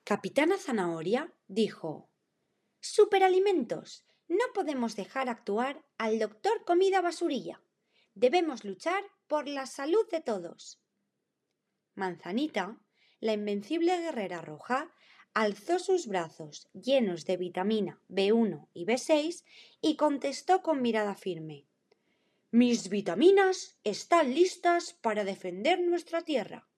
Capitana Zanahoria dijo: «Superalimentos, no podemos dejar actuar al doctor Comida Basurilla. Debemos luchar por la salud de todos». Manzanita, la invencible guerrera roja, alzó sus brazos llenos de vitamina B1 y B6 y contestó con mirada firme: «Mis vitaminas están listas para defender nuestra tierra».